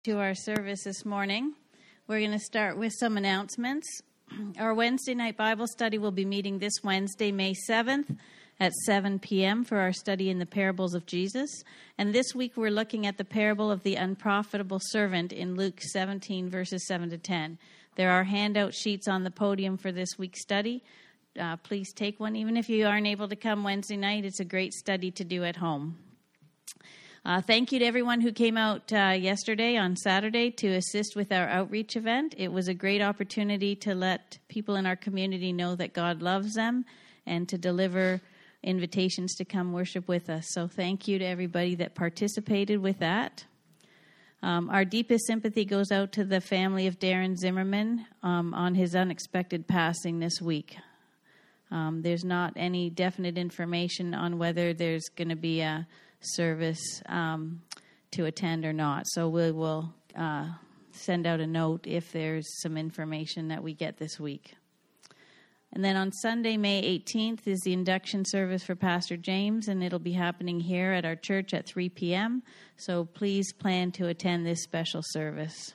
To our service this morning. We're going to start with some announcements. Our Wednesday night Bible study will be meeting this Wednesday, May 7th at 7 p.m. for our study in the parables of Jesus. And this week we're looking at the parable of the unprofitable servant in Luke 17, verses 7 to 10. There are handout sheets on the podium for this week's study. Please take one. Even if you aren't able to come Wednesday night, it's a great study to do at home. Thank you to everyone who came out yesterday on Saturday to assist with our outreach event. It was a great opportunity to let people in our community know that God loves them and to deliver invitations to come worship with us. So thank you to everybody that participated with that. Our deepest sympathy goes out to the family of Darren Zimmerman on his unexpected passing this week. There's not any definite information on whether there's going to be a service to attend or not. So we will send out a note if there's some information that we get this week. And then on Sunday, May 18th, is the induction service for Pastor James, and it'll be happening here at our church at 3 p.m. So please plan to attend this special service.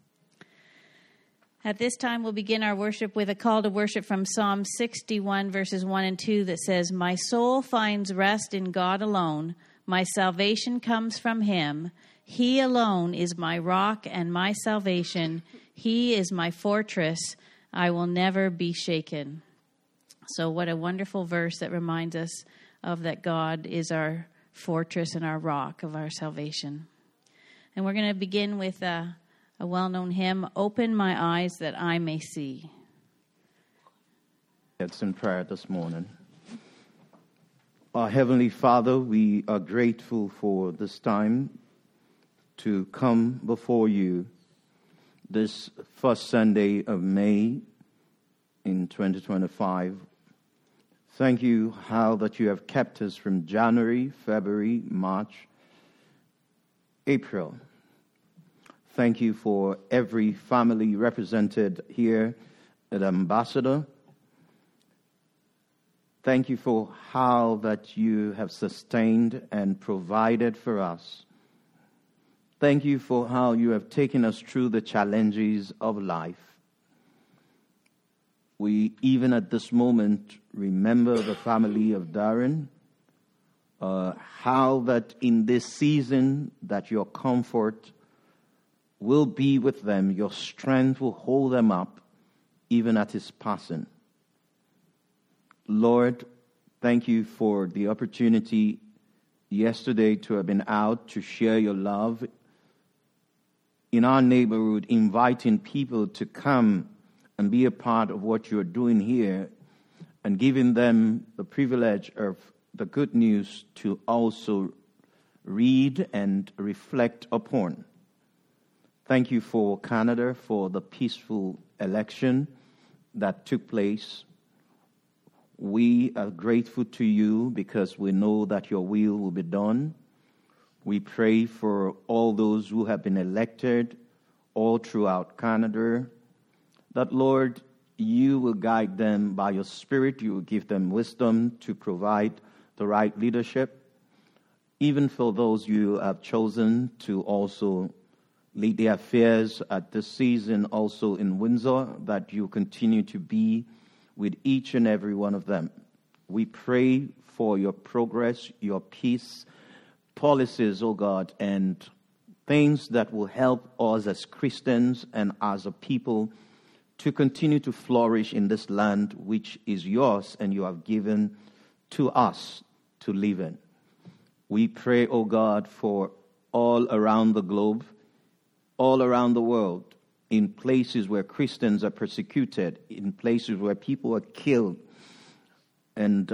At this time, we'll begin our worship with a call to worship from Psalm 61, verses 1 and 2 that says, "My soul finds rest in God alone. My salvation comes from him. He alone is my rock and my salvation. He is my fortress. I will never be shaken." So what a wonderful verse that reminds us of that God is our fortress and our rock of our salvation. And we're going to begin with a well-known hymn, "Open My Eyes That I May See." It's in prayer this morning. Our Heavenly Father, we are grateful for this time to come before you this first Sunday of May in 2025. Thank you how that you have kept us from January, February, March, April. Thank you for every family represented here at Ambassador. Thank you for how that you have sustained and provided for us. Thank you for how you have taken us through the challenges of life. We, even at this moment, remember the family of Darren, how that in this season that your comfort will be with them, your strength will hold them up, even at his passing. Lord, thank you for the opportunity yesterday to have been out to share your love in our neighborhood, inviting people to come and be a part of what you're doing here and giving them the privilege of the good news to also read and reflect upon. Thank you for Canada, for the peaceful election that took place. We are grateful to you because we know that your will be done. We pray for all those who have been elected all throughout Canada, that, Lord, you will guide them by your Spirit. You will give them wisdom to provide the right leadership. Even for those you have chosen to also lead the affairs at this season, also in Windsor, that you continue to be with each and every one of them. We pray for your progress, your peace, policies, oh God, and things that will help us as Christians and as a people to continue to flourish in this land which is yours and you have given to us to live in. We pray, oh God, for all around the globe, all around the world, in places where Christians are persecuted, in places where people are killed and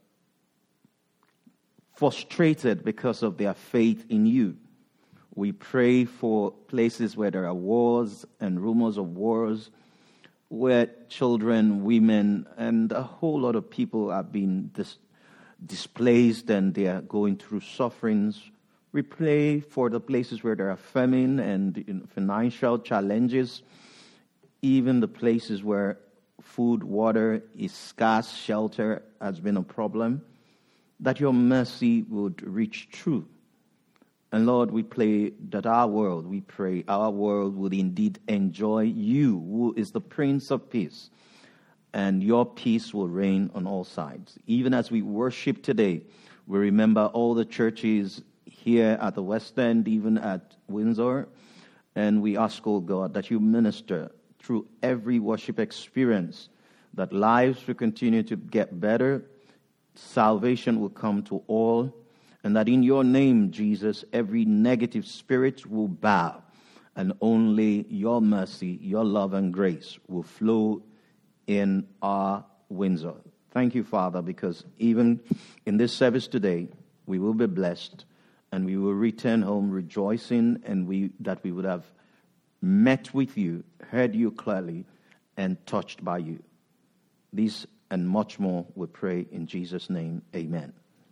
frustrated because of their faith in you. We pray for places where there are wars and rumors of wars, where children, women, and a whole lot of people are being displaced and they are going through sufferings. We pray for the places where there are famine and financial challenges, even the places where food, water is scarce, shelter has been a problem, that your mercy would reach through. And Lord, we pray that our world would indeed enjoy you, who is the Prince of Peace, and your peace will reign on all sides. Even as we worship today, we remember all the churches here at the West End, even at Windsor, and we ask, oh God, that you minister through every worship experience, that lives will continue to get better, salvation will come to all, and that in your name, Jesus, every negative spirit will bow, and only your mercy, your love and grace will flow in our Windsor. Thank you, Father, because even in this service today, we will be blessed, and we will return home rejoicing, and that we would have met with you, heard you clearly, and touched by you. These and much more we pray in Jesus' name. Amen.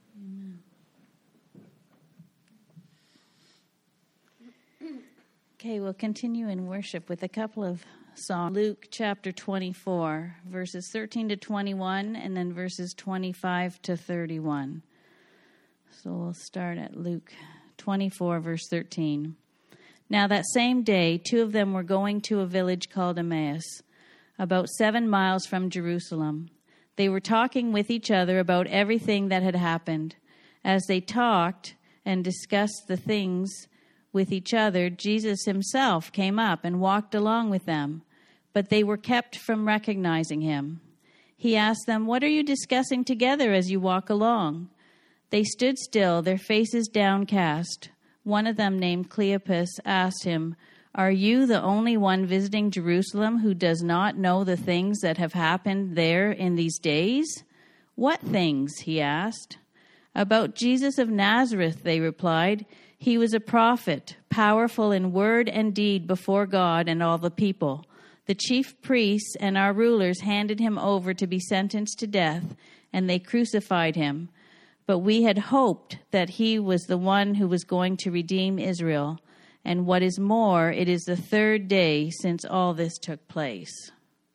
Okay, we'll continue in worship with a couple of songs. Luke chapter 24, verses 13 to 21, and then verses 25 to 31. So we'll start at Luke 24, verse 13. Now that same day, 2 of them were going to a village called Emmaus, about 7 miles from Jerusalem. They were talking with each other about everything that had happened. As they talked and discussed the things with each other, Jesus himself came up and walked along with them, but they were kept from recognizing him. He asked them, "What are you discussing together as you walk along?" They stood still, their faces downcast. One of them, named Cleopas, asked him, "Are you the only one visiting Jerusalem who does not know the things that have happened there in these days?" "What things?" he asked. "About Jesus of Nazareth," they replied. "He was a prophet, powerful in word and deed before God and all the people. The chief priests and our rulers handed him over to be sentenced to death, and they crucified him. But we had hoped that he was the one who was going to redeem Israel. And what is more, it is the 3rd day since all this took place."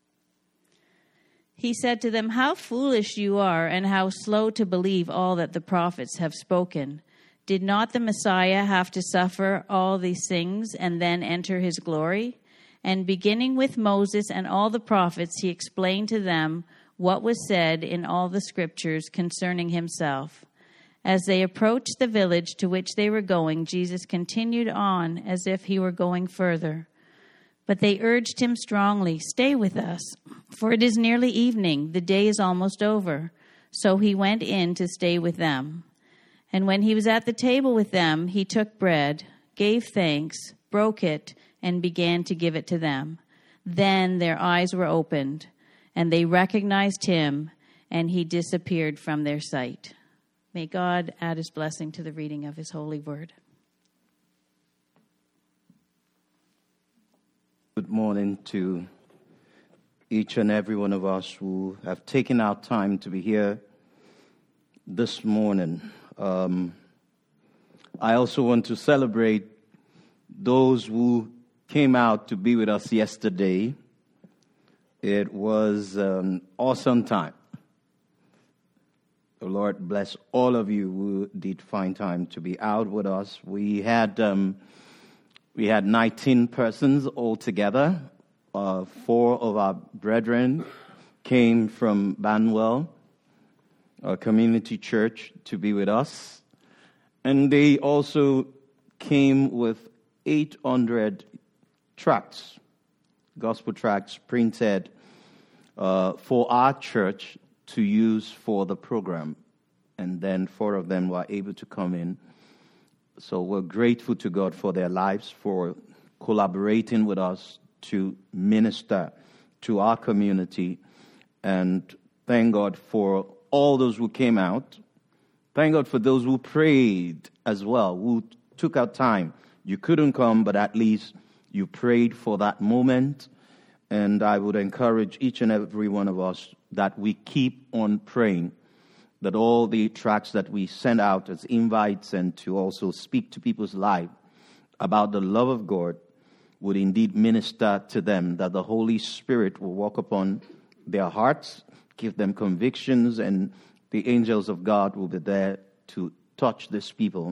He said to them, "How foolish you are, and how slow to believe all that the prophets have spoken. Did not the Messiah have to suffer all these things and then enter his glory?" And beginning with Moses and all the prophets, he explained to them what was said in all the scriptures concerning himself. As they approached the village to which they were going, Jesus continued on as if he were going further. But they urged him strongly, "Stay with us, for it is nearly evening. The day is almost over." So he went in to stay with them. And when he was at the table with them, he took bread, gave thanks, broke it, and began to give it to them. Then their eyes were opened, and they recognized him, and he disappeared from their sight. May God add his blessing to the reading of his holy word. Good morning to each and every one of us who have taken our time to be here this morning. I also want to celebrate those who came out to be with us yesterday. It was an awesome time. The Lord bless all of you who did find time to be out with us. We had 19 persons altogether. 4 of our brethren came from Banwell, a community church, to be with us. And they also came with 800 tracts, gospel tracts printed for our church to use for the program. And then 4 of them were able to come in. So we're grateful to God for their lives, for collaborating with us to minister to our community. And thank God for all those who came out. Thank God for those who prayed as well, who took out time. You couldn't come, but at least you prayed for that moment. And I would encourage each and every one of us that we keep on praying, that all the tracts that we send out as invites and to also speak to people's life about the love of God would indeed minister to them, that the Holy Spirit will walk upon their hearts, give them convictions, and the angels of God will be there to touch these people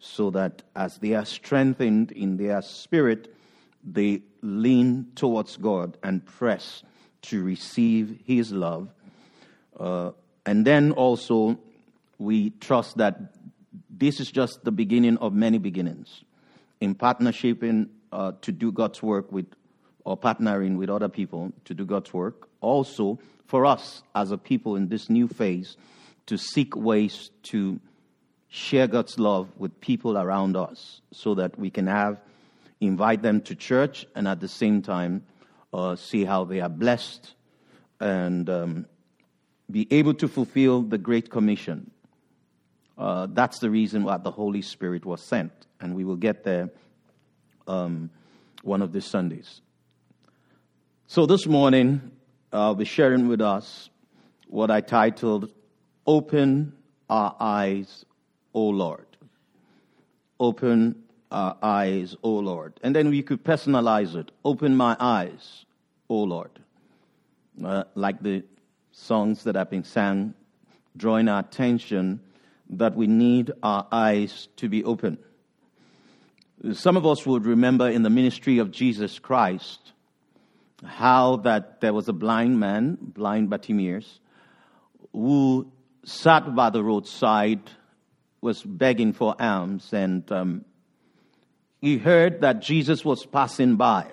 so that as they are strengthened in their spirit, they lean towards God and press to receive His love. And then also, we trust that this is just the beginning of many beginnings in partnership to do God's work with, or partnering with other people to do God's work. Also, for us as a people in this new phase, to seek ways to share God's love with people around us so that we can invite them to church and at the same time see how they are blessed and be able to fulfill the Great Commission. That's the reason why the Holy Spirit was sent. And we will get there one of these Sundays. So this morning, I'll be sharing with us what I titled, Open Our Eyes, O Lord. Open our eyes, O Lord. And then we could personalize it. Open my eyes, O Lord. Like the songs that have been sang, drawing our attention that we need our eyes to be open. Some of us would remember in the ministry of Jesus Christ how that there was a blind man, blind Bartimaeus, who sat by the roadside, was begging for alms, and he heard that Jesus was passing by.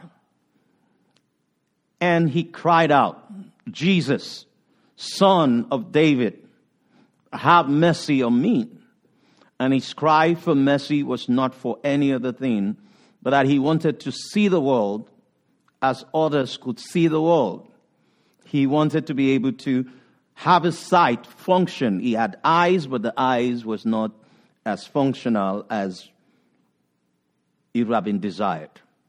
And he cried out, Jesus, Son of David, have mercy on me. And his cry for mercy was not for any other thing, but that he wanted to see the world as others could see the world. He wanted to be able to have his sight function. He had eyes, but the eyes was not as functional as it would have been desired.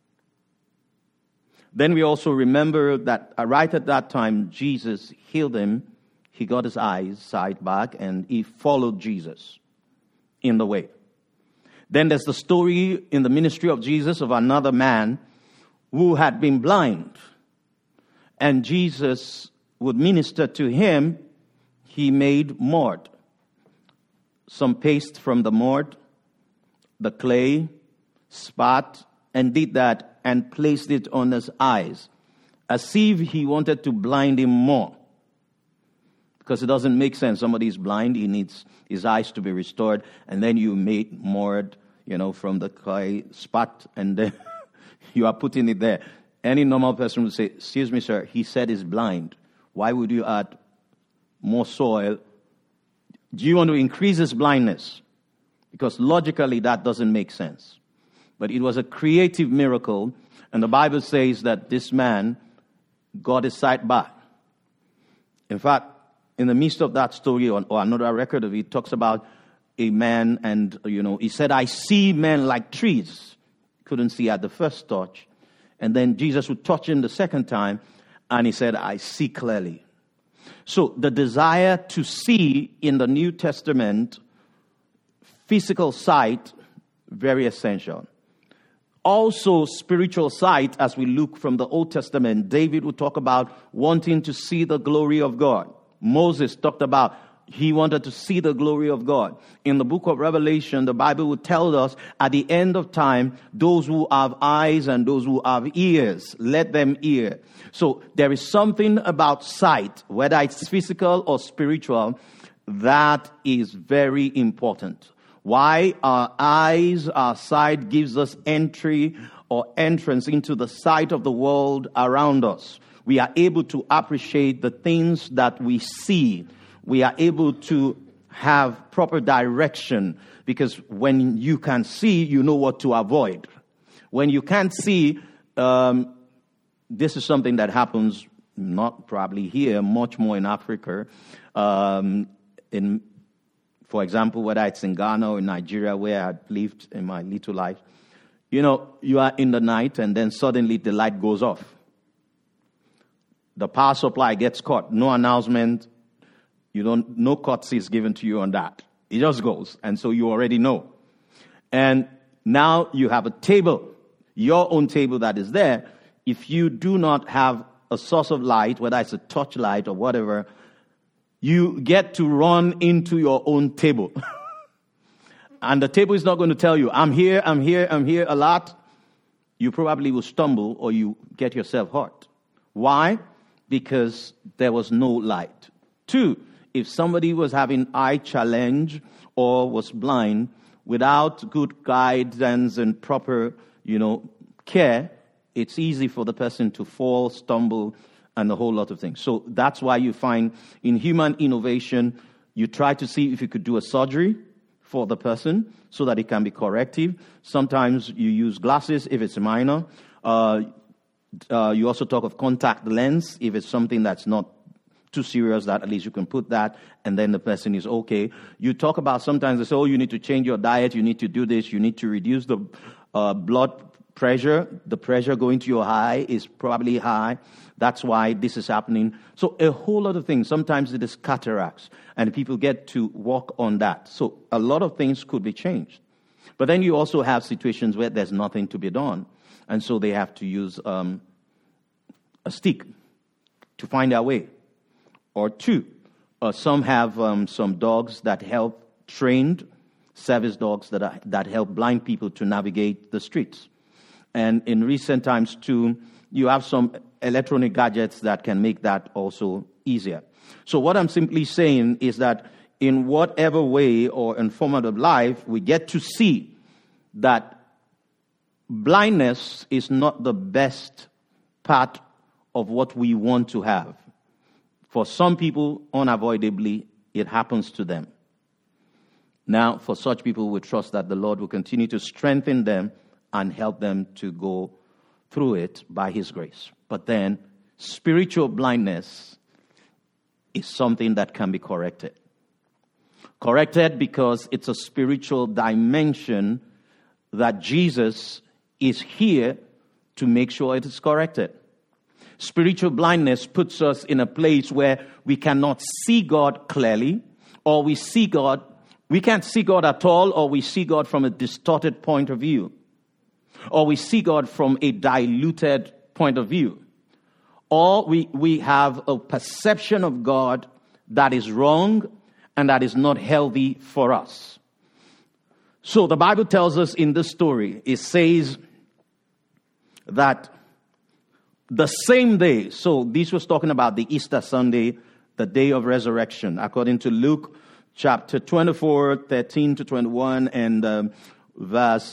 Then we also remember that right at that time, Jesus healed him. He got his eyes sight back, and he followed Jesus in the way. Then there's the story in the ministry of Jesus of another man who had been blind. And Jesus would minister to him. He made mud, some paste from the mud, the clay, spat, and did that and placed it on his eyes, as if he wanted to blind him more. Because it doesn't make sense. Somebody is blind, he needs his eyes to be restored, and then you made mud, from the clay, spat, and then you are putting it there. Any normal person would say, excuse me, sir, he said he's blind. Why would you add more soil? Do you want to increase his blindness? Because logically that doesn't make sense. But it was a creative miracle, and the Bible says that this man got his sight back. In fact, in the midst of that story, or another record of it, talks about a man, and he said, I see men like trees. Couldn't see at the first touch. And then Jesus would touch him the second time, and he said, I see clearly. So the desire to see in the New Testament, physical sight, very essential. Also spiritual sight, as we look from the Old Testament, David would talk about wanting to see the glory of God. Moses talked about he wanted to see the glory of God. In the book of Revelation, the Bible would tell us at the end of time, those who have eyes and those who have ears, let them hear. So there is something about sight, whether it's physical or spiritual, that is very important. Why? Our eyes, our sight gives us entry or entrance into the sight of the world around us. We are able to appreciate the things that we see. We are able to have proper direction, because when you can see, you know what to avoid. When you can't see, this is something that happens not probably here, much more in Africa. For example, whether it's in Ghana or in Nigeria, where I had lived in my little life, you are in the night and then suddenly the light goes off. The power supply gets cut. No announcement. No courtesy is given to you on that. It just goes. And so you already know. And now you have a table, your own table that is there. If you do not have a source of light, whether it's a torch light or whatever, you get to run into your own table. and the table is not going to tell you, I'm here a lot, you probably will stumble or you get yourself hurt. Why? Because there was no light. 2, if somebody was having eye challenge or was blind, without good guidance and proper, care, it's easy for the person to fall, stumble, and a whole lot of things. So that's why you find in human innovation, you try to see if you could do a surgery for the person so that it can be corrective. Sometimes you use glasses if it's minor. You also talk of contact lens if it's something that's not too serious, that at least you can put that and then the person is okay. You talk about sometimes they say, you need to change your diet, you need to do this, you need to reduce the blood pressure. The pressure going to your eye is probably high. That's why this is happening. So a whole lot of things. Sometimes it is cataracts and people get to work on that. So a lot of things could be changed. But then you also have situations where there's nothing to be done. And so they have to use a stick to find their way. Or 2, some have some dogs that help, trained service dogs that help blind people to navigate the streets. And in recent times too, you have some electronic gadgets that can make that also easier. So what I'm simply saying is that in whatever way or in form of life, we get to see that blindness is not the best part of what we want to have. For some people, unavoidably, it happens to them. Now, for such people, we trust that the Lord will continue to strengthen them and help them to go through it by His grace. But then, spiritual blindness is something that can be corrected. Corrected because it's a spiritual dimension that Jesus is here to make sure it is corrected. Spiritual blindness puts us in a place where we cannot see God clearly, or we can't see God at all, or we see God from a distorted point of view, or we see God from a diluted point of view, or we have a perception of God that is wrong and that is not healthy for us. So the Bible tells us in this story, it says that the same day, so this was talking about the Easter Sunday, the day of resurrection, according to Luke chapter 24, 13 to 21, and verse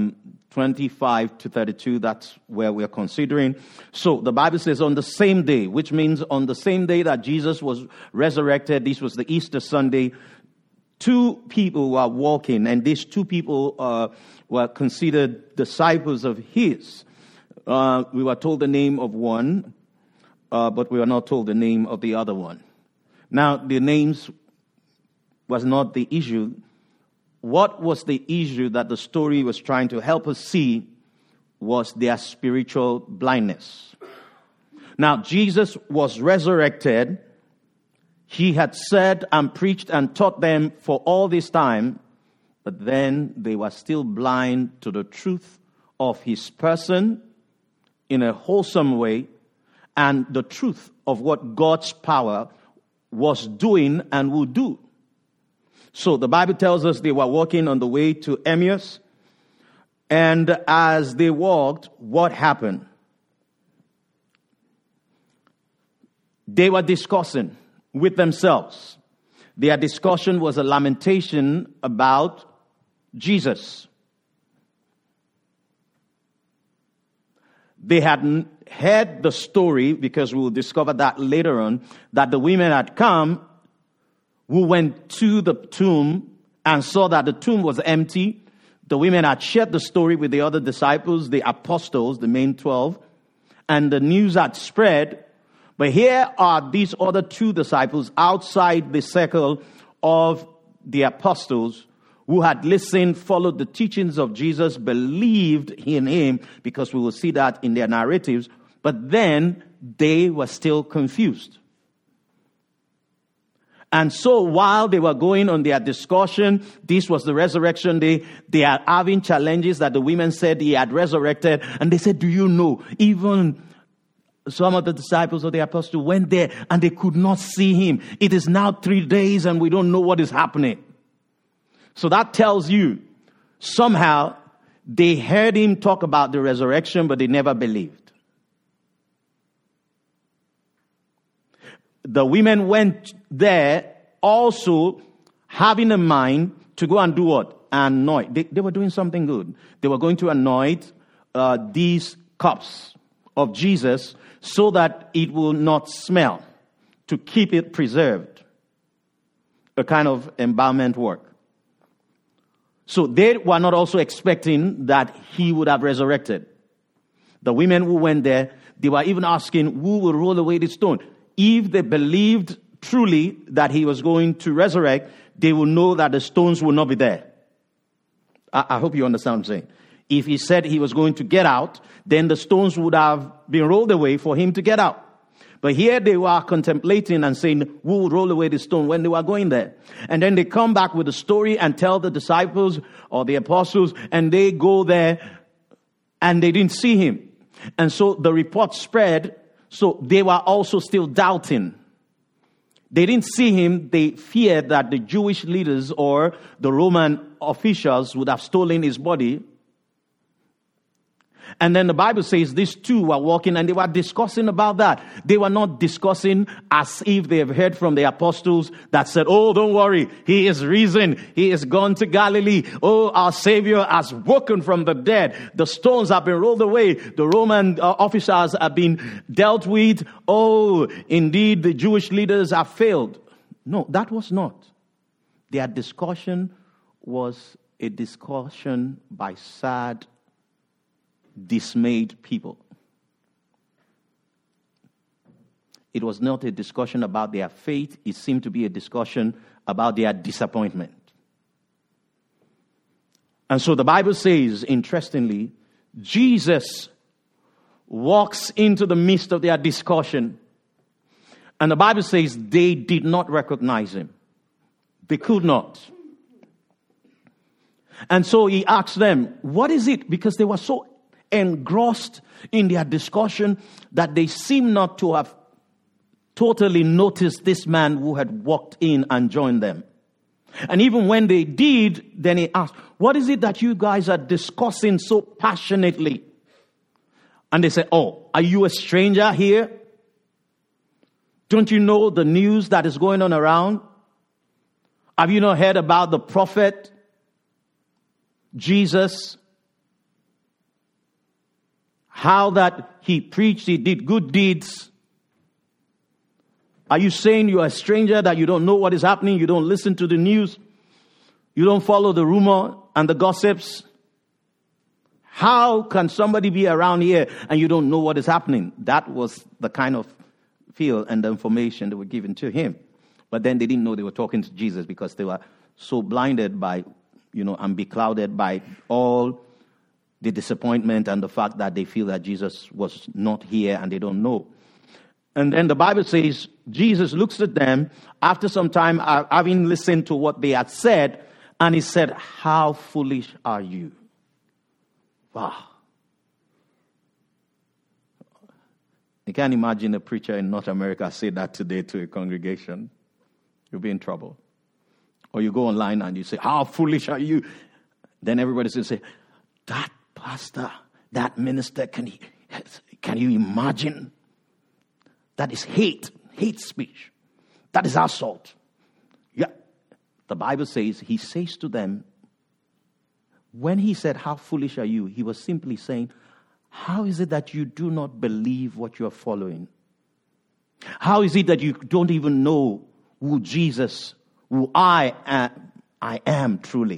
25 to 32, that's where we're considering. So the Bible says on the same day, which means on the same day that Jesus was resurrected, this was the Easter Sunday, 2 people were walking, and these 2 people were considered disciples of His. We were told the name of one, but we were not told the name of the other one. Now, the names was not the issue. What was the issue that the story was trying to help us see was their spiritual blindness. Now, Jesus was resurrected. He had said and preached and taught them for all this time, but then they were still blind to the truth of His person in a wholesome way, and the truth of what God's power was doing and would do. So the Bible tells us they were walking on the way to Emmaus, and as they walked, what happened? They were discussing with themselves. Their discussion was a lamentation about Jesus. They had heard the story, because we will discover that later on, that the women had come who went to the tomb and saw that the tomb was empty. The women had shared the story with the other disciples, the apostles, the main 12, and the news had spread. But here are these other 2 disciples outside the circle of the apostles who had listened, followed the teachings of Jesus, believed in Him, because we will see that in their narratives, but then they were still confused. And so while they were going on their discussion, this was the resurrection day, they are having challenges that the women said He had resurrected, and they said, do you know, even some of the disciples of the apostle went there and they could not see Him. It is now 3 days and we don't know what is happening. So that tells you somehow they heard him talk about the resurrection, but they never believed. The women went there also having a mind to go and do what? Anoint. They were doing something good. They were going to anoint these cups of Jesus so that it will not smell, to keep it preserved. A kind of embalmment work. So they were not also expecting that he would have resurrected. The women who went there, they were even asking, who will roll away the stone? If they believed truly that he was going to resurrect, they will know that the stones will not be there. I hope you understand what I'm saying. If he said he was going to get out, then the stones would have been rolled away for him to get out. But here they were contemplating and saying, who would roll away the stone when they were going there? And then they come back with a story and tell the disciples or the apostles, and they go there and they didn't see him. And so the report spread, so they were also still doubting. They didn't see him. They feared that the Jewish leaders or the Roman officials would have stolen his body. And then the Bible says these two were walking and they were discussing about that. They were not discussing as if they have heard from the apostles that said, oh, don't worry, he is risen. He is gone to Galilee. Oh, our Savior has woken from the dead. The stones have been rolled away. The Roman officers have been dealt with. Oh, indeed, the Jewish leaders have failed. No, that was not. Their discussion was a discussion by sad, dismayed people. It was not a discussion about their faith. It seemed to be a discussion about their disappointment. And so the Bible says, interestingly, Jesus walks into the midst of their discussion. And the Bible says they did not recognize him. They could not. And so he asked them, what is it? Because they were so engrossed in their discussion that they seem not to have totally noticed this man who had walked in and joined them. And even when they did, then he asked, what is it that you guys are discussing so passionately? And they said, oh, are you a stranger here? Don't you know the news that is going on around? Have you not heard about the prophet Jesus? How that he preached, he did good deeds. Are you saying you are a stranger, that you don't know what is happening? You don't listen to the news? You don't follow the rumor and the gossips? How can somebody be around here and you don't know what is happening? That was the kind of feel and the information that were given to him. But then they didn't know they were talking to Jesus because they were so blinded by, and beclouded by all the disappointment and the fact that they feel that Jesus was not here and they don't know. And then the Bible says Jesus looks at them after some time, having listened to what they had said, and he said, how foolish are you? Wow. You can't imagine a preacher in North America say that today to a congregation. You'll be in trouble. Or you go online and you say, how foolish are you? Then everybody's going to say, that pastor, that minister, can you imagine? That is hate speech. That is assault. Yeah. The Bible says, he says to them, when he said, how foolish are you? He was simply saying, how is it that you do not believe what you are following? How is it that you don't even know who Jesus, who I am truly?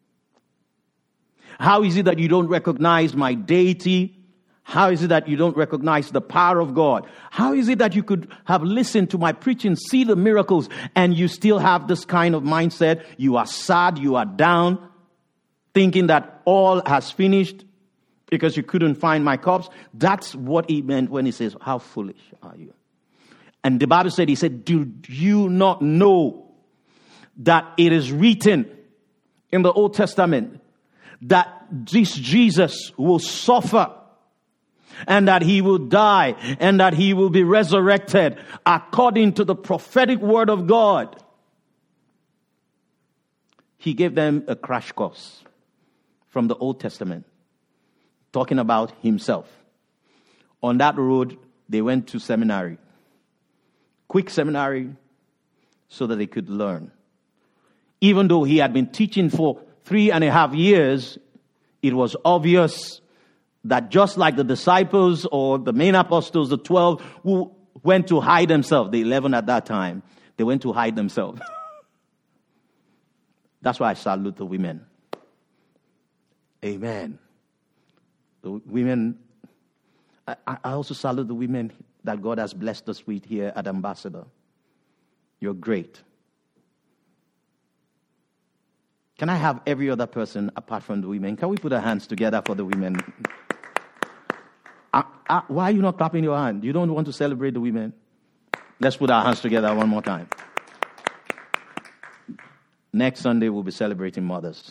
How is it that you don't recognize my deity? How is it that you don't recognize the power of God? How is it that you could have listened to my preaching, see the miracles, and you still have this kind of mindset? You are sad, you are down, thinking that all has finished because you couldn't find my cups. That's what he meant when he says, how foolish are you? And the Bible said, he said, do you not know that it is written in the Old Testament that this Jesus will suffer and that he will die and that he will be resurrected according to the prophetic word of God? He gave them a crash course. from the Old Testament, talking about himself. On that road, they went to seminary. Quick seminary, so that they could learn. Even though he had been teaching for 3.5 years, it was obvious that just like the disciples or the main apostles, the 12 who went to hide themselves, the 11 at that time, they went to hide themselves. That's why I salute the women. Amen. The women, I also salute the women that God has blessed us with here at Ambassador. You're great. Can I have every other person apart from the women? Can we put our hands together for the women? Why are you not clapping your hand? You don't want to celebrate the women? Let's put our hands together one more time. Next Sunday, we'll be celebrating mothers.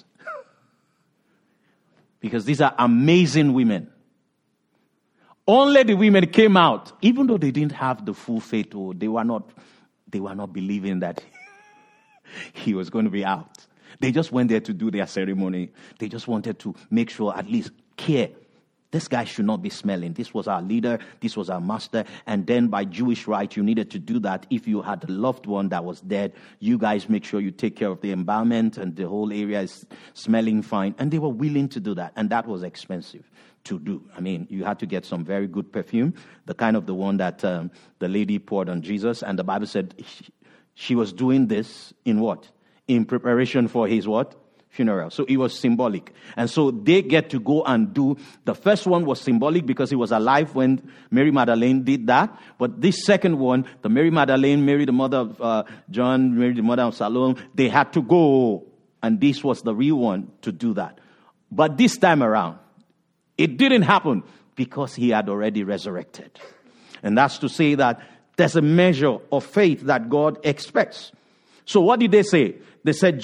Because these are amazing women. Only the women came out, even though they didn't have the full faith, or they were not believing that he was going to be out. They just went there to do their ceremony. They just wanted to make sure, at least care. This guy should not be smelling. This was our leader. This was our master. And then by Jewish right, you needed to do that. If you had a loved one that was dead, you guys make sure you take care of the embalmment and the whole area is smelling fine. And they were willing to do that. And that was expensive to do. I mean, you had to get some very good perfume, the kind of the one that the lady poured on Jesus. And the Bible said she was doing this in what? In preparation for his what? Funeral. So it was symbolic. And so they get to go and do, the first one was symbolic because he was alive when Mary Magdalene did that. But this second one, the Mary Magdalene, Mary the mother of John, Mary the mother of Salome, they had to go. And this was the real one to do that. But this time around, it didn't happen because he had already resurrected. And that's to say that there's a measure of faith that God expects. So what did they say? They said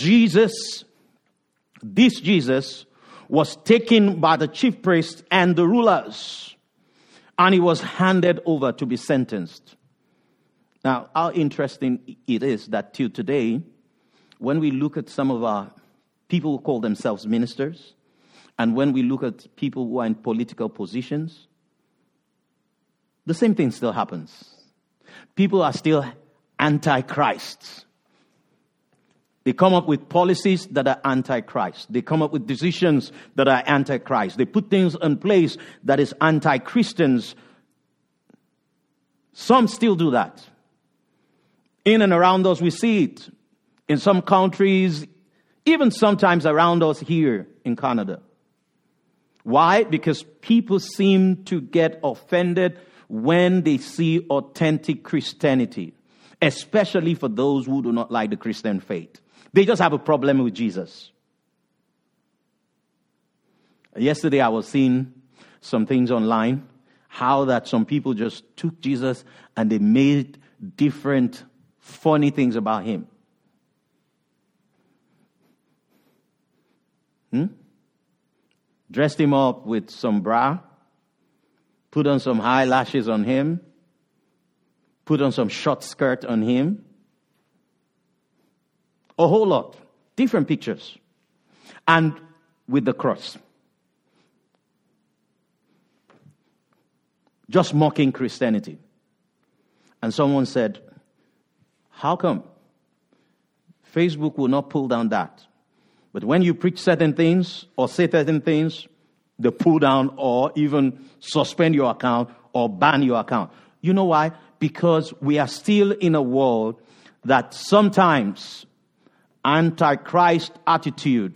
this Jesus was taken by the chief priests and the rulers, and he was handed over to be sentenced. Now, how interesting it is that till today, when we look at some of our people who call themselves ministers, and when we look at people who are in political positions, the same thing still happens. People are still anti-Christ. They come up with policies that are anti-Christ. They come up with decisions that are anti-Christ. They put things in place that is anti-Christians. Some still do that. In and around us, we see it. In some countries, even sometimes around us here in Canada. Why? Because people seem to get offended when they see authentic Christianity, especially for those who do not like the Christian faith. They just have a problem with Jesus. Yesterday I was seeing some things online, how that some people just took Jesus and they made different funny things about him. Dressed him up with some bra, put on some eyelashes on him, put on some short skirt on him. A whole lot. Different pictures. And with the cross. Just mocking Christianity. And someone said, how come? Facebook will not pull down that. But when you preach certain things or say certain things, they pull down or even suspend your account or ban your account. You know why? Because we are still in a world that sometimes anti-Christ attitude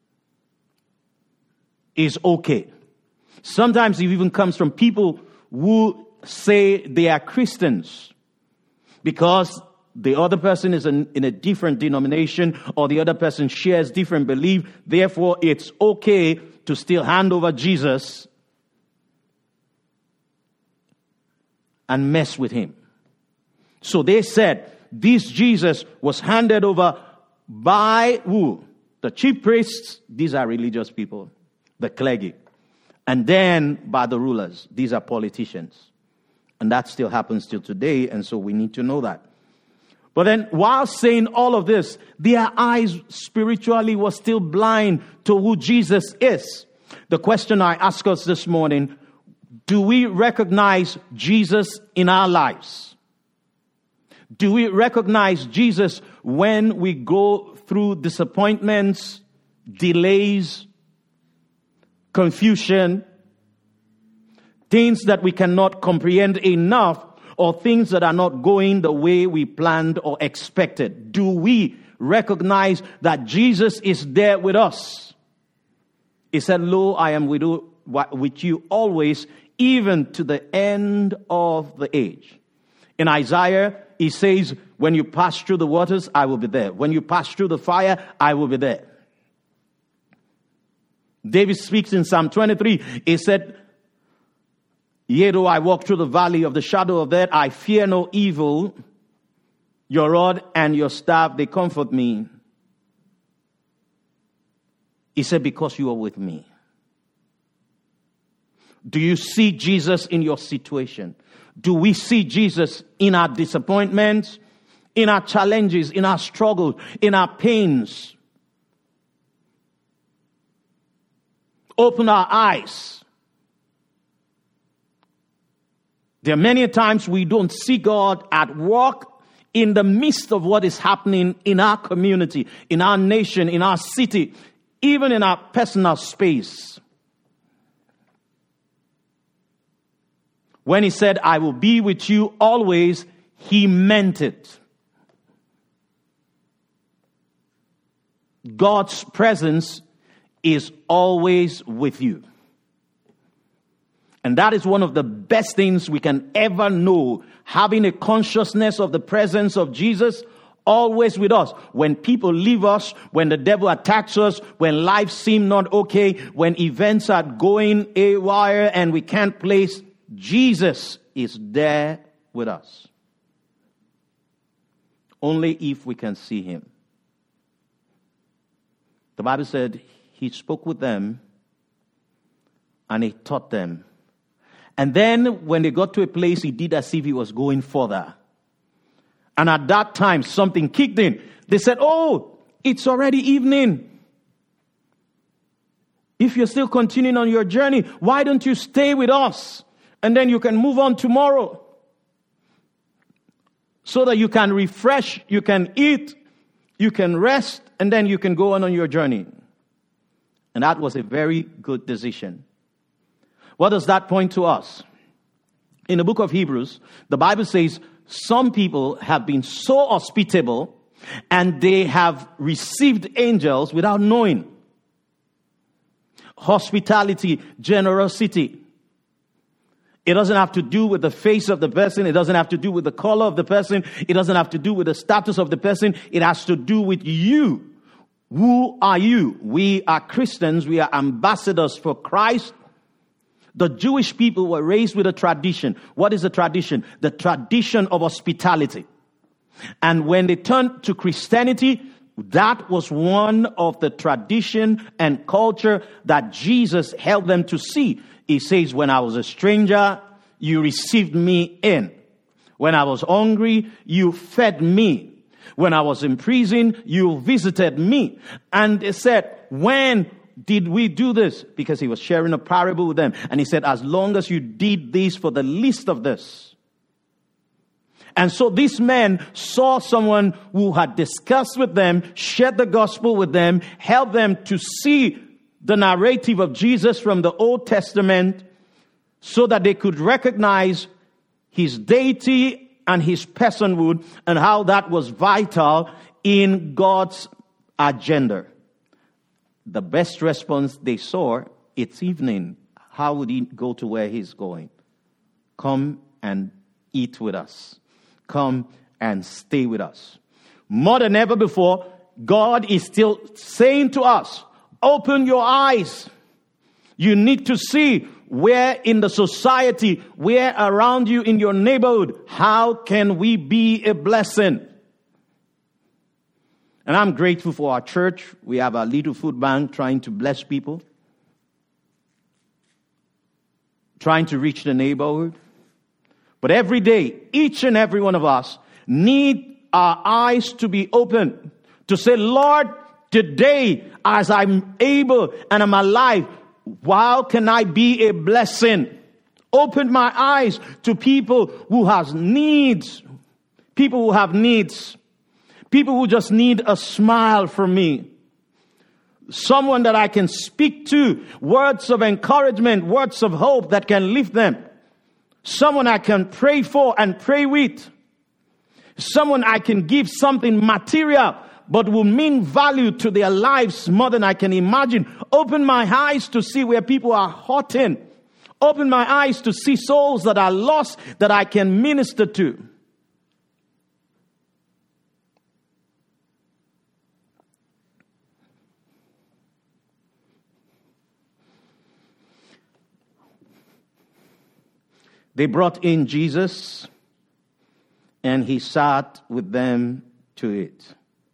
is okay. Sometimes it even comes from people who say they are Christians because the other person is in a different denomination or the other person shares different belief. Therefore, it's okay to still hand over Jesus and mess with him. So they said this Jesus was handed over by who? The chief priests. These are religious people. The clergy. And then by the rulers. These are politicians. And that still happens till today. And so we need to know that. But then while saying all of this, their eyes spiritually were still blind to who Jesus is. The question I ask us this morning, do we recognize Jesus in our lives? Do we recognize Jesus when we go through disappointments, delays, confusion, things that we cannot comprehend enough, or things that are not going the way we planned or expected? Do we recognize that Jesus is there with us? He said, "Lo, I am with you always, even to the end of the age." In Isaiah, he says, "When you pass through the waters, I will be there. When you pass through the fire, I will be there." David speaks in Psalm 23. He said, "Yea, though I walk through the valley of the shadow of death, I fear no evil. Your rod and your staff, they comfort me." He said, "Because you are with me." Do you see Jesus in your situation? Do we see Jesus in our disappointments, in our challenges, in our struggles, in our pains? Open our eyes. There are many times we don't see God at work in the midst of what is happening in our community, in our nation, in our city, even in our personal space. When he said, "I will be with you always," he meant it. God's presence is always with you. And that is one of the best things we can ever know, having a consciousness of the presence of Jesus always with us. When people leave us, when the devil attacks us, when life seems not okay, when events are going haywire and we can't place, Jesus is there with us. Only if we can see him. The Bible said he spoke with them and he taught them. And then when they got to a place, he did as if he was going further. And at that time, something kicked in. They said, "Oh, it's already evening. If you're still continuing on your journey, why don't you stay with us? And then you can move on tomorrow. So that you can refresh, you can eat, you can rest, and then you can go on your journey." And that was a very good decision. What does that point to us? In the book of Hebrews, the Bible says some people have been so hospitable and they have received angels without knowing. Hospitality, generosity. It doesn't have to do with the face of the person. It doesn't have to do with the color of the person. It doesn't have to do with the status of the person. It has to do with you. Who are you? We are Christians. We are ambassadors for Christ. The Jewish people were raised with a tradition. What is the tradition? The tradition of hospitality. And when they turned to Christianity, that was one of the tradition and culture that Jesus helped them to see. He says, "When I was a stranger, you received me in. When I was hungry, you fed me. When I was in prison, you visited me." And they said, "When did we do this?" Because he was sharing a parable with them. And he said, "As long as you did this for the least of this." And so these men saw someone who had discussed with them, shared the gospel with them, helped them to see the narrative of Jesus from the Old Testament so that they could recognize his deity and his personhood and how that was vital in God's agenda. The best response they saw, "It's evening. How would he go to where he's going? Come and eat with us. Come and stay with us." More than ever before, God is still saying to us, open your eyes. You need to see where in the society, where around you in your neighborhood, how can we be a blessing? And I'm grateful for our church. We have a little food bank trying to bless people, trying to reach the neighborhood. But every day, each and every one of us need our eyes to be open, to say, Lord, today, as I'm able and I'm alive, how can I be a blessing? Open my eyes to people who have needs. People who have needs. People who just need a smile from me. Someone that I can speak to. Words of encouragement, words of hope that can lift them. Someone I can pray for and pray with. Someone I can give something material but will mean value to their lives more than I can imagine. Open my eyes to see where people are hurting. Open my eyes to see souls that are lost that I can minister to. They brought in Jesus, and he sat with them to eat.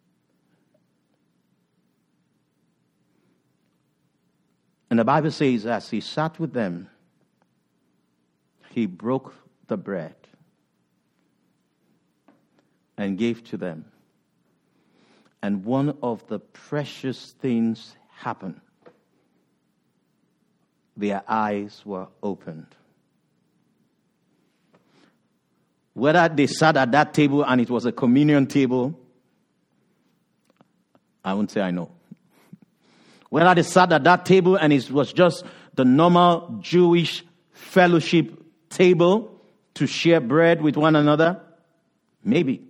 And the Bible says, as he sat with them, he broke the bread and gave to them. And one of the precious things happened. Their eyes were opened. Whether they sat at that table and it was a communion table, I won't say I know. Whether they sat at that table and it was just the normal Jewish fellowship table to share bread with one another, maybe.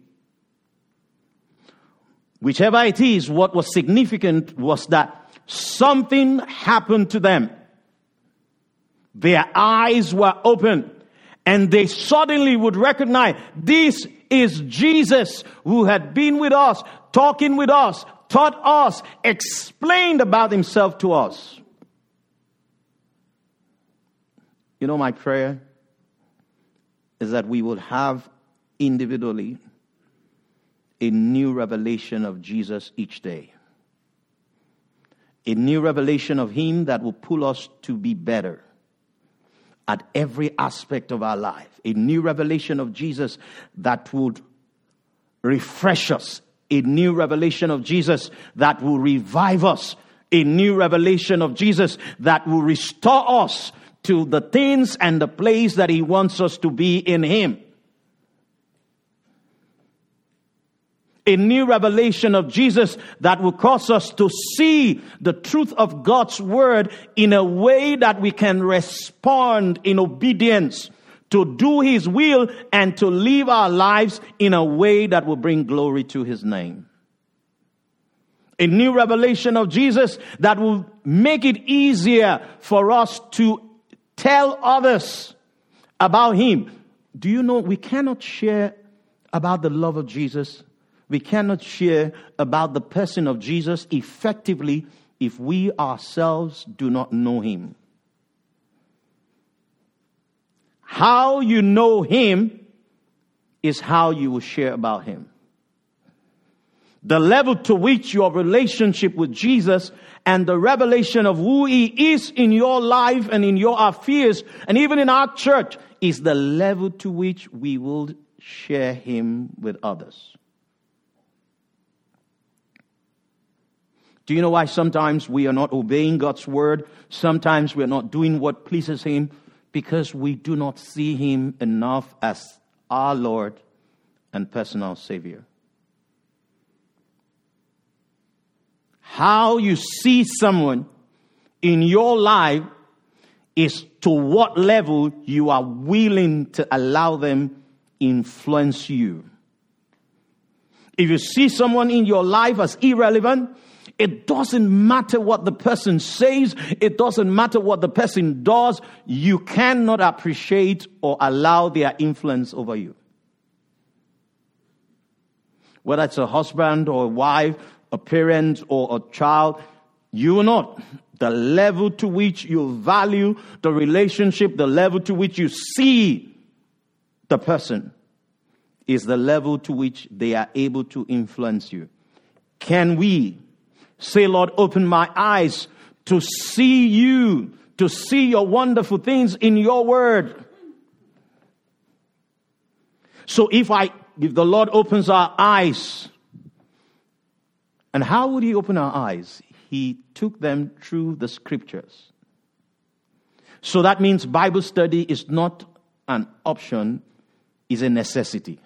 Whichever it is, what was significant was that something happened to them. Their eyes were open. And they suddenly would recognize this is Jesus who had been with us, talking with us, taught us, explained about himself to us. You know, my prayer is that we will have individually a new revelation of Jesus each day. A new revelation of him that will pull us to be better at every aspect of our life. A new revelation of Jesus that would refresh us. A new revelation of Jesus that will revive us. A new revelation of Jesus that will restore us to the things and the place that he wants us to be in him. A new revelation of Jesus that will cause us to see the truth of God's word in a way that we can respond in obedience to do his will and to live our lives in a way that will bring glory to his name. A new revelation of Jesus that will make it easier for us to tell others about him. Do you know we cannot share about the love of Jesus? We cannot share about the person of Jesus effectively if we ourselves do not know him. How you know him is how you will share about him. The level to which your relationship with Jesus and the revelation of who he is in your life and in your affairs and even in our church is the level to which we will share him with others. Do you know why sometimes we are not obeying God's word? Sometimes we are not doing what pleases him because we do not see him enough as our Lord and personal Savior. How you see someone in your life is to what level you are willing to allow them influence you. If you see someone in your life as irrelevant, it doesn't matter what the person says. It doesn't matter what the person does. You cannot appreciate or allow their influence over you. Whether it's a husband or a wife, a parent or a child, you will not. The level to which you value the relationship, the level to which you see the person is the level to which they are able to influence you. Can we say, Lord, open my eyes to see you, to see your wonderful things in your word. So if I if the Lord opens our eyes, and how would he open our eyes? He took them through the scriptures. So that means Bible study is not an option, is a necessity.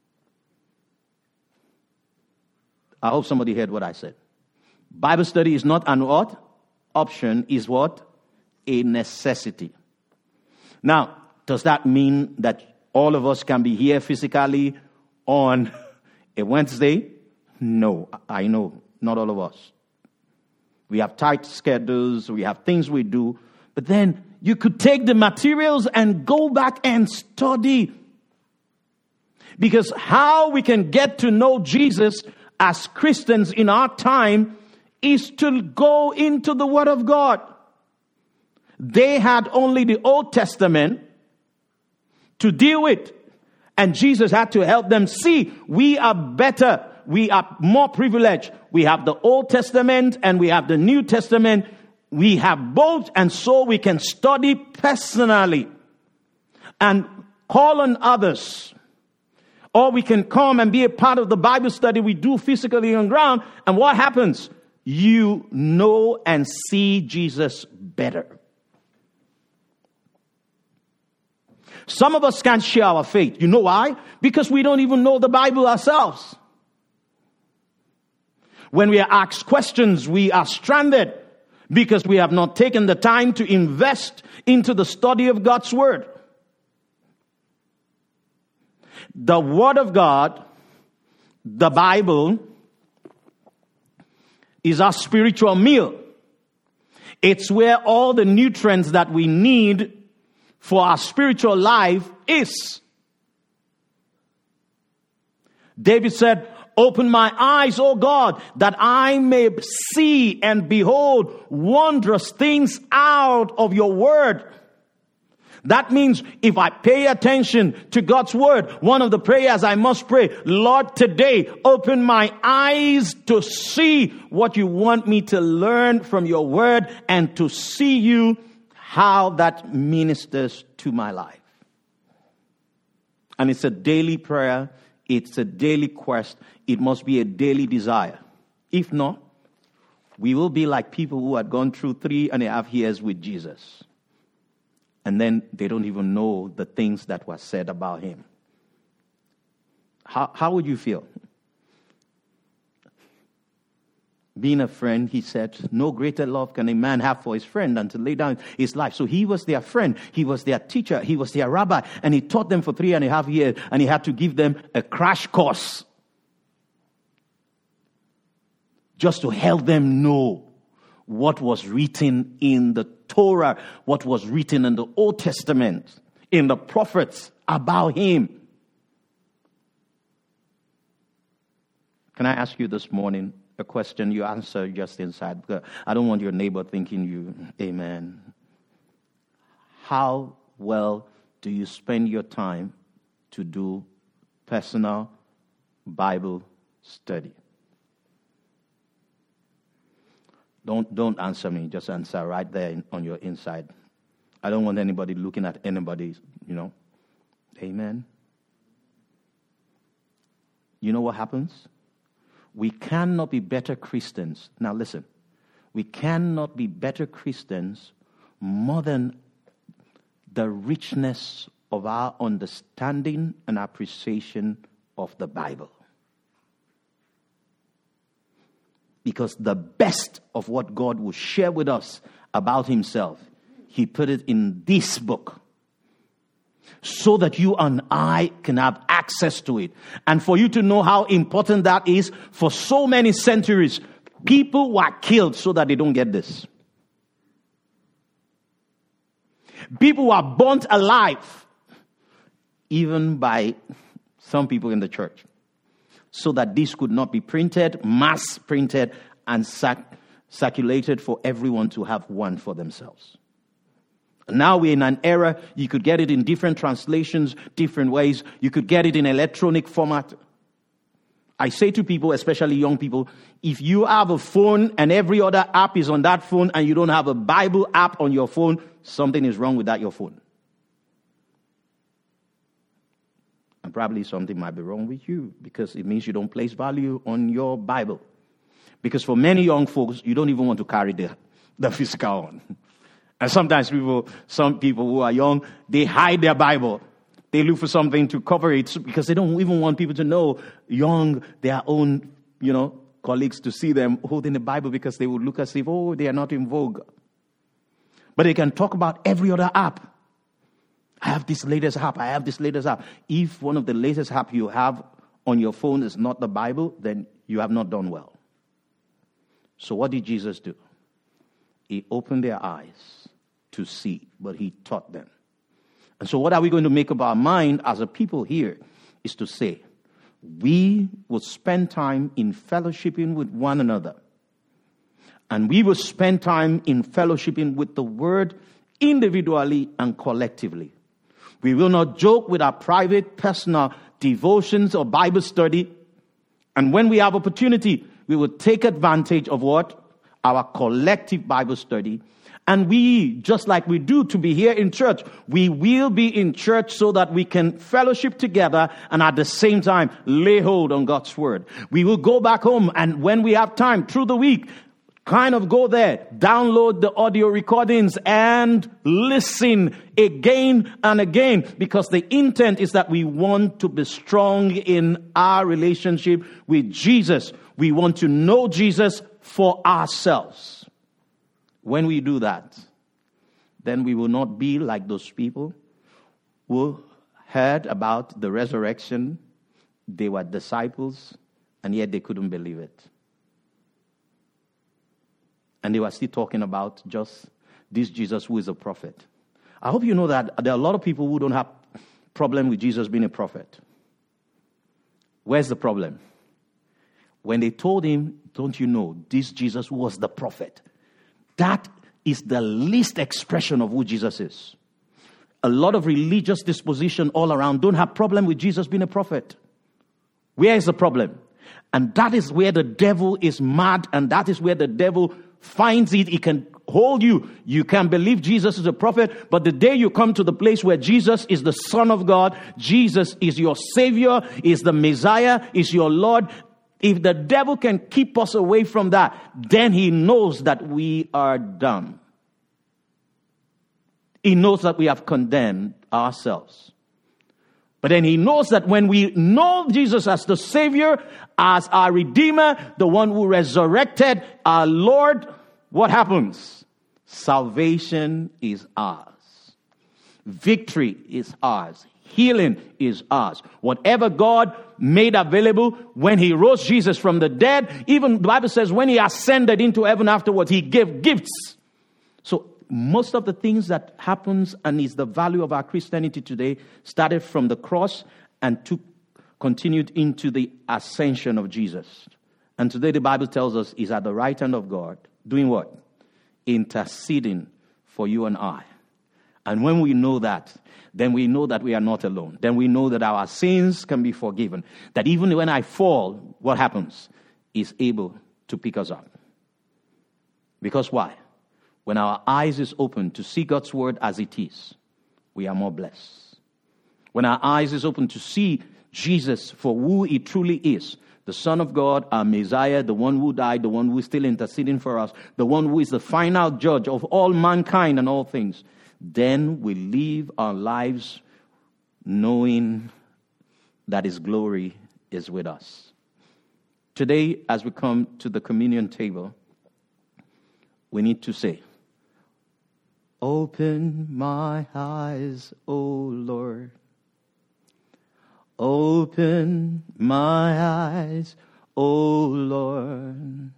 I hope somebody heard what I said. Bible study is not an what? Option, is what? A necessity. Now, does that mean that all of us can be here physically on a Wednesday? No, I know, not all of us. We have tight schedules, we have things we do, but then you could take the materials and go back and study. Because how we can get to know Jesus as Christians in our time is to go into the Word of God. They had only the Old Testament to deal with. And Jesus had to help them see we are better. We are more privileged. We have the Old Testament and we have the New Testament. We have both, and so we can study personally and call on others. Or we can come and be a part of the Bible study we do physically on ground. And what happens? You know and see Jesus better. Some of us can't share our faith. You know why? Because we don't even know the Bible ourselves. When we are asked questions, we are stranded because we have not taken the time to invest into the study of God's Word. The Word of God, the Bible, is our spiritual meal. It's where all the nutrients that we need for our spiritual life is. David said, open my eyes, O God, that I may see and behold wondrous things out of your word. That means if I pay attention to God's word, one of the prayers I must pray, Lord, today, open my eyes to see what you want me to learn from your word and to see you, how that ministers to my life. And it's a daily prayer. It's a daily quest. It must be a daily desire. If not, we will be like people who had gone through 3.5 years with Jesus. And then they don't even know the things that were said about him. How would you feel? Being a friend, he said, no greater love can a man have for his friend than to lay down his life. So he was their friend. He was their teacher. He was their rabbi. And he taught them for 3.5 years. And he had to give them a crash course just to help them know what was written in the Torah, what was written in the Old Testament, in the prophets about him. Can I ask you this morning a question you answer just inside? Because I don't want your neighbor thinking you, amen. How well do you spend your time to do personal Bible study? Don't answer me. Just answer right there on your inside. I don't want anybody looking at anybody, Amen. You know what happens? We cannot be better Christians. Now listen. We cannot be better Christians more than the richness of our understanding and appreciation of the Bible. Because the best of what God will share with us about himself, he put it in this book. So that you and I can have access to it. And for you to know how important that is, for so many centuries, people were killed so that they don't get this. People were burnt alive, even by some people in the church, so that this could not be printed, mass printed, and circulated for everyone to have one for themselves. Now we're in an era, you could get it in different translations, different ways. You could get it in electronic format. I say to people, especially young people, if you have a phone and every other app is on that phone and you don't have a Bible app on your phone, something is wrong with your phone. And probably something might be wrong with you because it means you don't place value on your Bible. Because for many young folks, you don't even want to carry the physical one. And sometimes some people who are young, they hide their Bible. They look for something to cover it because they don't even want people to know their own, colleagues to see them holding the Bible because they would look as if, they are not in vogue. But they can talk about every other app. I have this latest app. If one of the latest apps you have on your phone is not the Bible, then you have not done well. So what did Jesus do? He opened their eyes to see, but he taught them. And so what are we going to make up our mind as a people here is to say, we will spend time in fellowshipping with one another. And we will spend time in fellowshipping with the Word individually and collectively. We will not joke with our private, personal devotions or Bible study. And when we have opportunity, we will take advantage of what? Our collective Bible study. And we, just like we do to be here in church, we will be in church so that we can fellowship together and at the same time lay hold on God's Word. We will go back home, and when we have time through the week, kind of go there, download the audio recordings and listen again and again, because the intent is that we want to be strong in our relationship with Jesus. We want to know Jesus for ourselves. When we do that, then we will not be like those people who heard about the resurrection. They were disciples, and yet they couldn't believe it. And they were still talking about just this Jesus who is a prophet. I hope you know that there are a lot of people who don't have problem with Jesus being a prophet. Where's the problem? When they told him, don't you know, this Jesus was the prophet. That is the least expression of who Jesus is. A lot of religious disposition all around don't have problem with Jesus being a prophet. Where is the problem? And that is where the devil is mad, and that is where the devil finds it. He can hold you. You can believe Jesus is a prophet, but the day you come to the place where Jesus is the Son of God, Jesus is your Savior, is the Messiah, is your Lord, if the devil can keep us away from that, then he knows that we are done. He knows that we have condemned ourselves. But then he knows that when we know Jesus as the Savior, as our Redeemer, the one who resurrected our Lord, what happens? Salvation is ours. Victory is ours. Healing is ours. Whatever God made available when he rose Jesus from the dead, even the Bible says when he ascended into heaven afterwards, he gave gifts. So most of the things that happens and is the value of our Christianity today started from the cross and continued into the ascension of Jesus. And today the Bible tells us he's at the right hand of God. Doing what? Interceding for you and I. And when we know that, then we know that we are not alone. Then we know that our sins can be forgiven. That even when I fall, what happens? He's able to pick us up. Because why? When our eyes is open to see God's word as it is, we are more blessed. When our eyes is open to see Jesus for who he truly is, the Son of God, our Messiah, the one who died, the one who is still interceding for us, the one who is the final judge of all mankind and all things, then we live our lives knowing that his glory is with us. Today, as we come to the communion table, we need to say, open my eyes, O Lord. Open my eyes, O Lord.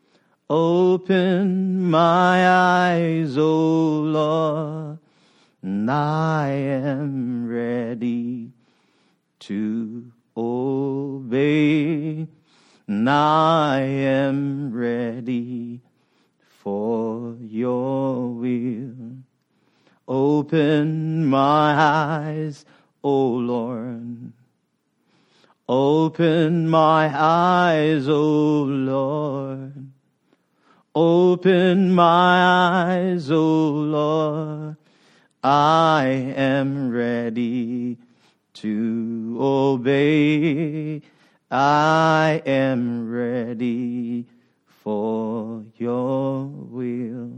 Open my eyes, O Lord, and I am ready to obey, and I am ready for your will. Open my eyes, O Lord. Open my eyes, O Lord. Open my eyes, O Lord. I am ready to obey. I am ready for your will.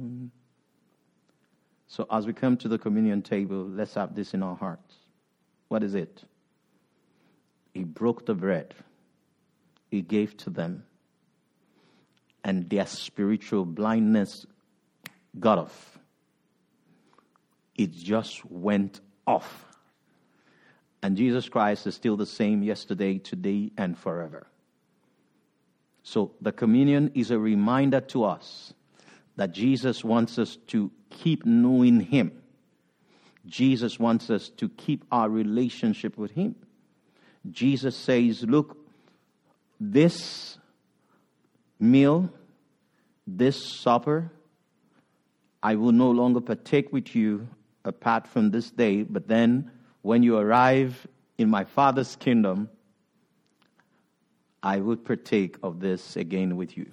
So as we come to the communion table, let's have this in our hearts. What is it? He broke the bread. He gave to them. And their spiritual blindness got off. It just went off. And Jesus Christ is still the same yesterday, today, and forever. So the communion is a reminder to us that Jesus wants us to keep knowing him. Jesus wants us to keep our relationship with him. Jesus says, look, this meal, this supper, I will no longer partake with you apart from this day, but then when you arrive in my Father's kingdom, I will partake of this again with you.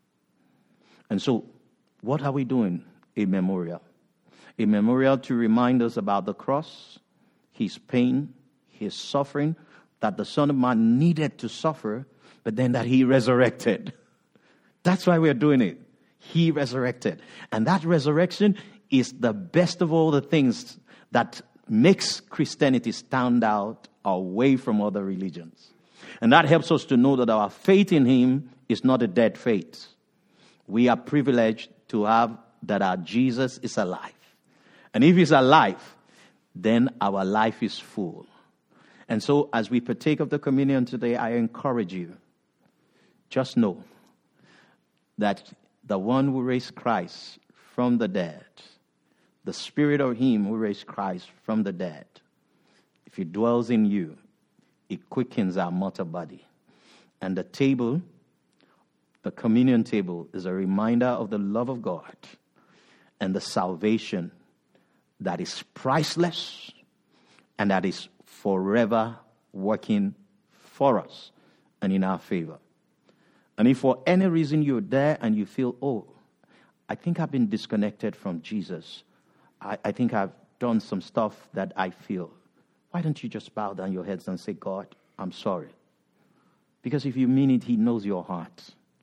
And so, what are we doing? A memorial. A memorial to remind us about the cross, his pain, his suffering, that the Son of Man needed to suffer, but then that he resurrected. That's why we're doing it. He resurrected. And that resurrection is the best of all the things that makes Christianity stand out away from other religions. And that helps us to know that our faith in him is not a dead faith. We are privileged to have that our Jesus is alive. And if he's alive, then our life is full. And so as we partake of the communion today, I encourage you, just know that the one who raised Christ from the dead, the Spirit of him who raised Christ from the dead, if he dwells in you, it quickens our mortal body. And the table, the communion table, is a reminder of the love of God and the salvation that is priceless and that is forever working for us and in our favor. And if for any reason you're there and you feel, oh, I think I've been disconnected from Jesus, I think I've done some stuff that I feel, why don't you just bow down your heads and say, God, I'm sorry. Because if you mean it, he knows your heart.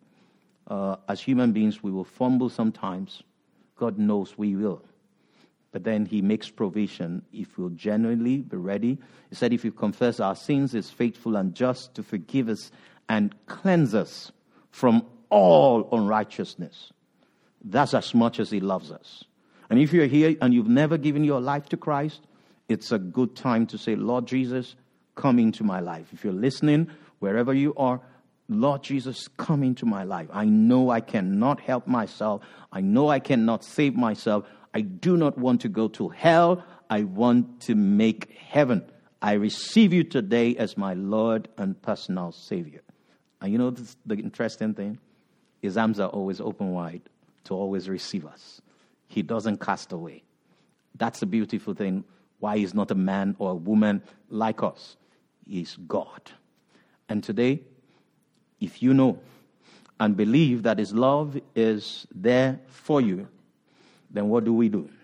As human beings, we will fumble sometimes. God knows we will. But then he makes provision if we'll genuinely be ready. He said, if we confess our sins, he's faithful and just to forgive us and cleanse us from all unrighteousness. That's as much as he loves us. And if you're here and you've never given your life to Christ, it's a good time to say, Lord Jesus, come into my life. If you're listening, wherever you are, Lord Jesus, come into my life. I know I cannot help myself. I know I cannot save myself. I do not want to go to hell. I want to make heaven. I receive you today as my Lord and personal Savior. And you know the interesting thing? His arms are always open wide to always receive us. He doesn't cast away. That's the beautiful thing. Why he's not a man or a woman like us. He's God. And today, if you know and believe that his love is there for you, then what do?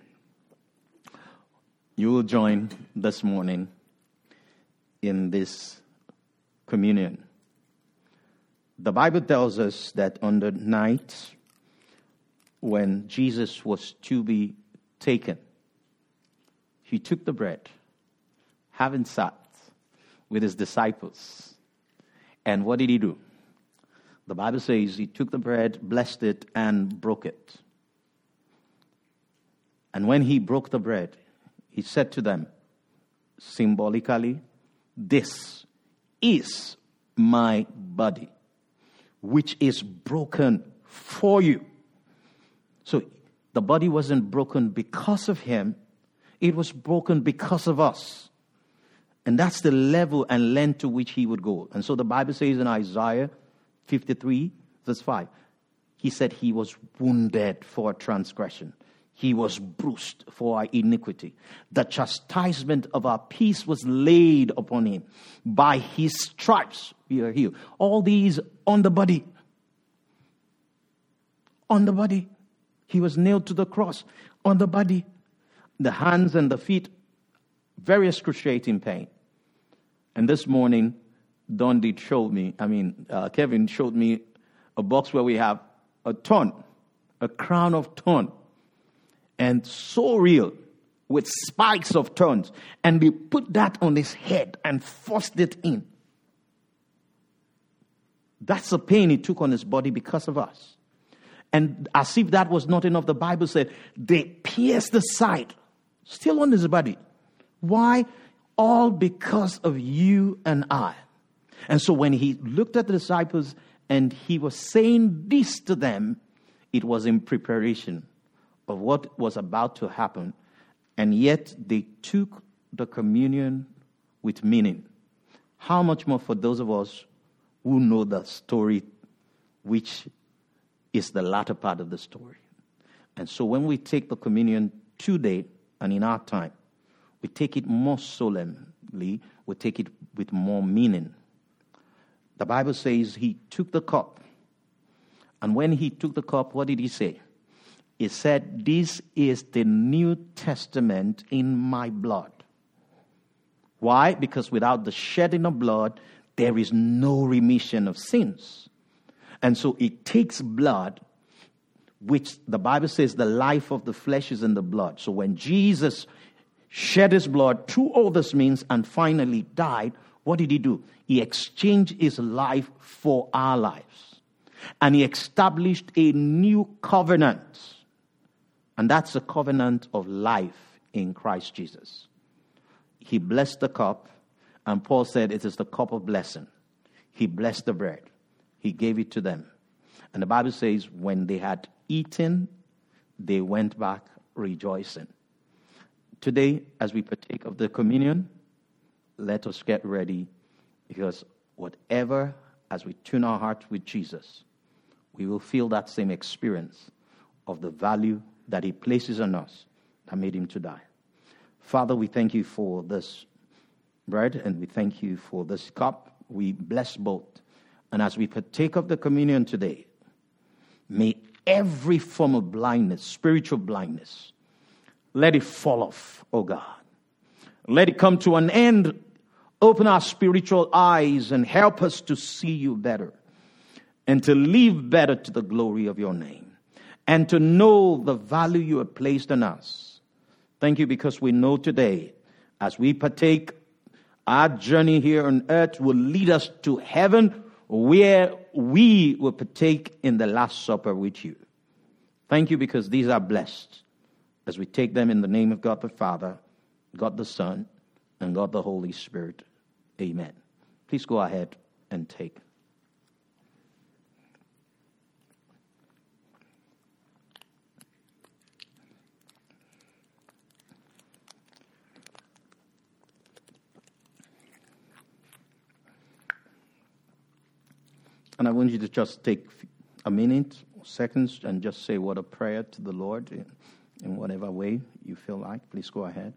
You will join this morning in this communion. The Bible tells us that on the night when Jesus was to be taken, he took the bread, having sat with his disciples. And what did he do? The Bible says he took the bread, blessed it, and broke it. And when he broke the bread, he said to them, symbolically, this is my body, which is broken for you. So the body wasn't broken because of him. It was broken because of us. And that's the level and length to which he would go. And so the Bible says in Isaiah 53, verse 5, he said he was wounded for transgression. He was bruised for our iniquity. The chastisement of our peace was laid upon him. By his stripes we are healed. All these on the body. On the body. He was nailed to the cross. On the body. The hands and the feet, very excruciating pain. And this morning, Kevin showed me a box where we have a crown of thorn, and so real, with spikes of thorns. And they put that on his head and forced it in. That's the pain he took on his body because of us. And as if that was not enough, the Bible said they pierced the side, still on his body. Why? All because of you and I. And so when he looked at the disciples and he was saying this to them, it was in preparation of what was about to happen. And yet they took the communion with meaning. How much more for those of us who know the story, which is the latter part of the story. And so when we take the communion today and in our time, we take it more solemnly, we take it with more meaning. The Bible says he took the cup. And when he took the cup, what did he say? He said, "This is the New Testament in my blood." Why? Because without the shedding of blood, there is no remission of sins. And so it takes blood, which the Bible says the life of the flesh is in the blood. So when Jesus shed his blood through all this means and finally died, what did he do? He exchanged his life for our lives. And he established a new covenant. And that's the covenant of life in Christ Jesus. He blessed the cup, and Paul said it is the cup of blessing. He blessed the bread. He gave it to them. And the Bible says when they had eaten, they went back rejoicing. Today, as we partake of the communion, let us get ready, because whatever, as we tune our heart with Jesus, we will feel that same experience of the value that he places on us that made him to die. Father, we thank you for this bread and we thank you for this cup. We bless both. And as we partake of the communion today, may every form of blindness, spiritual blindness, let it fall off, oh God. Let it come to an end. Open our spiritual eyes and help us to see you better and to live better to the glory of your name and to know the value you have placed on us. Thank you, because we know today, as we partake, our journey here on earth will lead us to heaven, where we will partake in the Last Supper with you. Thank you, because these are blessed as we take them in the name of God the Father, God the Son, and God the Holy Spirit. Amen. Please go ahead and take. And I want you to just take a minute, seconds, and just say a word of prayer to the Lord in whatever way you feel like. Please go ahead.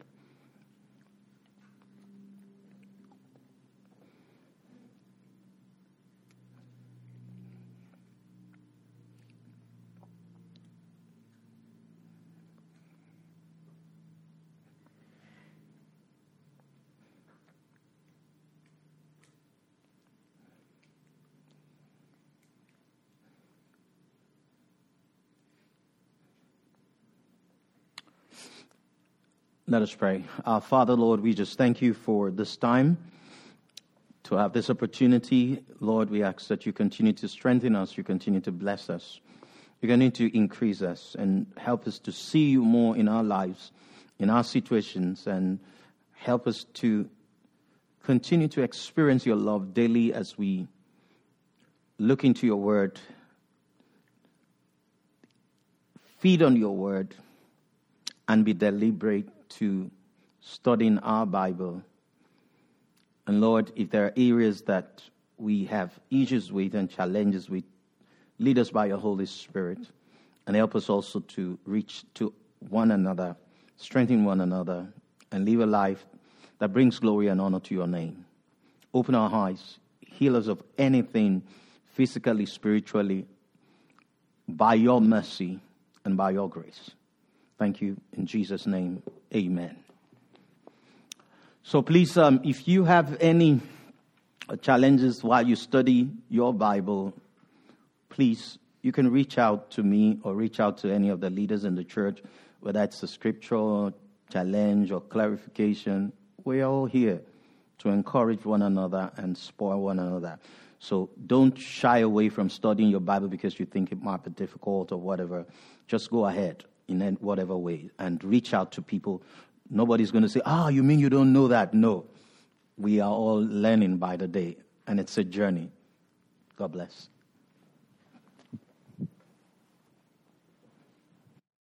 Let us pray. Our Father, Lord, we just thank you for this time to have this opportunity. Lord, we ask that you continue to strengthen us, you continue to bless us, you continue to increase us and help us to see you more in our lives, in our situations, and help us to continue to experience your love daily as we look into your word, feed on your word, and be deliberate to studying our Bible. And Lord, if there are areas that we have issues with and challenges with, lead us by your Holy Spirit and help us also to reach to one another, strengthen one another, and live a life that brings glory and honor to your name. Open our eyes, heal us of anything physically, spiritually, by your mercy and by your grace. Thank you. In Jesus' name, amen. So please, if you have any challenges while you study your Bible, please, you can reach out to me or reach out to any of the leaders in the church, whether it's a scriptural challenge or clarification. We're all here to encourage one another and spur one another. So don't shy away from studying your Bible because you think it might be difficult or whatever. Just go ahead in whatever way and reach out to people. Nobody's going to say, you mean you don't know that? No. We are all learning by the day, and it's a journey. God bless.